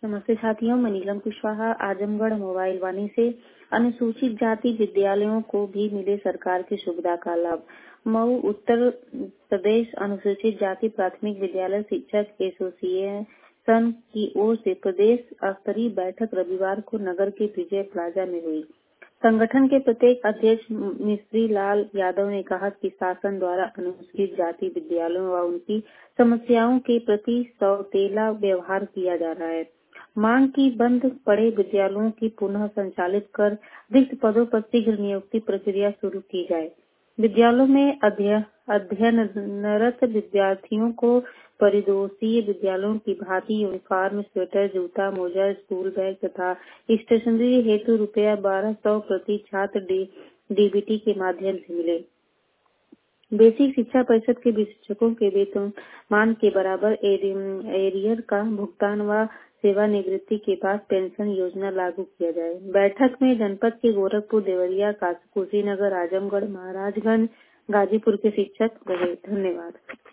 नमस्ते साथियों, मैं नीलम कुशवाहा। आजमगढ़ मोबाइल वाणी से अनुसूचित जाति विद्यालयों को भी मिले सरकार की सुविधा का लाभ। मऊ उत्तर प्रदेश अनुसूचित जाति प्राथमिक विद्यालय शिक्षक एसोसिएशन की ओर से प्रदेश स्तरीय बैठक रविवार को नगर के विजय प्लाजा में हुई। संगठन के प्रत्येक अध्यक्ष मिस्त्री लाल यादव ने कहा कि शासन द्वारा अनुसूचित जाति विद्यालयों व उनकी समस्याओं के प्रति सौतेला व्यवहार किया जा रहा है। मांग की बंद पड़े विद्यालयों की पुनः संचालित कर रिक्त पदों पर शीघ्र नियुक्ति प्रक्रिया शुरू की जाए। विद्यालयों में अध्ययनरत विद्यार्थियों को परिदोषीय विद्यालयों की भांति यूनिफॉर्म, स्वेटर, जूता, मोजा, स्कूल बैग तथा स्टेशनरी हेतु ₹1200 प्रति छात्र डीबीटी के माध्यम से मिले। बेसिक शिक्षा परिषद के शिक्षकों के वेतनमान के बराबर एरियर का भुगतान व सेवानिवृत्ति के बाद पेंशन योजना लागू किया जाए। बैठक में जनपद के गोरखपुर, देवरिया, कुशीनगर, आजमगढ़, महाराजगंज, गाजीपुर के शिक्षक रहे। धन्यवाद।